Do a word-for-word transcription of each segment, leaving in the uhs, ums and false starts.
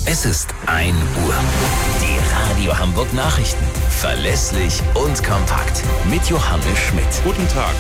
Es ist ein Uhr. Die Radio Hamburg Nachrichten. Verlässlich und kompakt. Mit Johannes Schmidt. Guten Tag.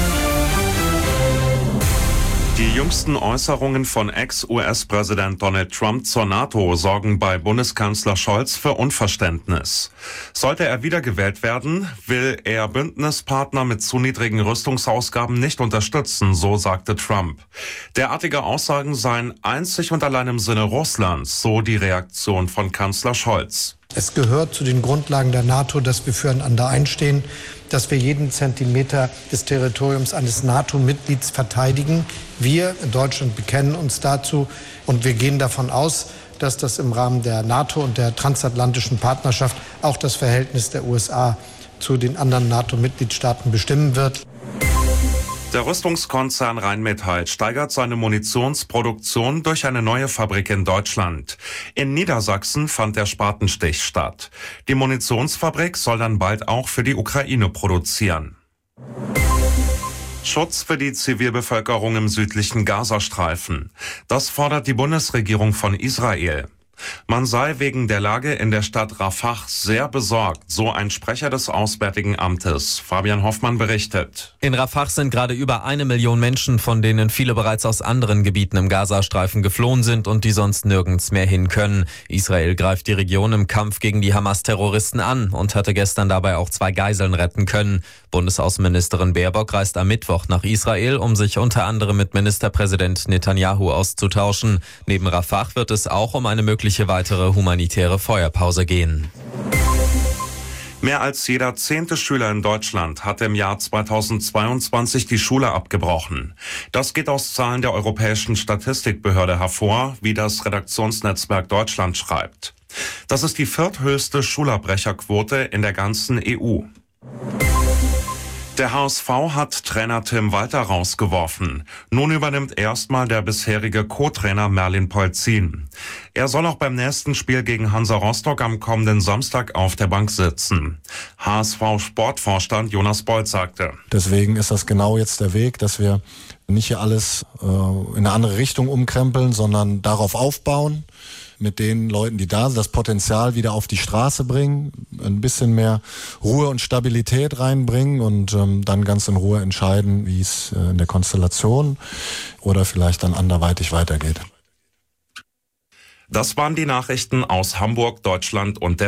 Die jüngsten Äußerungen von Ex-U S-Präsident Donald Trump zur NATO sorgen bei Bundeskanzler Scholz für Unverständnis. Sollte er wiedergewählt werden, will er Bündnispartner mit zu niedrigen Rüstungsausgaben nicht unterstützen, so sagte Trump. Derartige Aussagen seien einzig und allein im Sinne Russlands, so die Reaktion von Kanzler Scholz. Es gehört zu den Grundlagen der NATO, dass wir füreinander einstehen, dass wir jeden Zentimeter des Territoriums eines NATO-Mitglieds verteidigen. Wir in Deutschland bekennen uns dazu und wir gehen davon aus, dass das im Rahmen der NATO und der transatlantischen Partnerschaft auch das Verhältnis der U S A zu den anderen NATO-Mitgliedstaaten bestimmen wird. Der Rüstungskonzern Rheinmetall steigert seine Munitionsproduktion durch eine neue Fabrik in Deutschland. In Niedersachsen fand der Spatenstich statt. Die Munitionsfabrik soll dann bald auch für die Ukraine produzieren. Schutz für die Zivilbevölkerung im südlichen Gazastreifen. Das fordert die Bundesregierung von Israel. Man sei wegen der Lage in der Stadt Rafah sehr besorgt, so ein Sprecher des Auswärtigen Amtes. Fabian Hoffmann berichtet. In Rafah sind gerade über eine Million Menschen, von denen viele bereits aus anderen Gebieten im Gazastreifen geflohen sind und die sonst nirgends mehr hin können. Israel greift die Region im Kampf gegen die Hamas-Terroristen an und hatte gestern dabei auch zwei Geiseln retten können. Bundesaußenministerin Baerbock reist am Mittwoch nach Israel, um sich unter anderem mit Ministerpräsident Netanyahu auszutauschen. Neben Rafah wird es auch um eine mögliche weitere humanitäre Feuerpause gehen. Mehr als jeder zehnte Schüler in Deutschland hat im Jahr zweitausendzweiundzwanzig die Schule abgebrochen. Das geht aus Zahlen der Europäischen Statistikbehörde hervor, wie das Redaktionsnetzwerk Deutschland schreibt. Das ist die vierthöchste Schulabbrecherquote in der ganzen E U. Der H S V hat Trainer Tim Walter rausgeworfen. Nun übernimmt erstmal der bisherige Co-Trainer Merlin Polzin. Er soll auch beim nächsten Spiel gegen Hansa Rostock am kommenden Samstag auf der Bank sitzen. H S V-Sportvorstand Jonas Bold sagte: Deswegen ist das genau jetzt der Weg, dass wir nicht hier alles äh, in eine andere Richtung umkrempeln, sondern darauf aufbauen, mit den Leuten, die da sind, das Potenzial wieder auf die Straße bringen, ein bisschen mehr Ruhe und Stabilität reinbringen und ähm, dann ganz in Ruhe entscheiden, wie es äh, in der Konstellation oder vielleicht dann anderweitig weitergeht. Das waren die Nachrichten aus Hamburg, Deutschland und der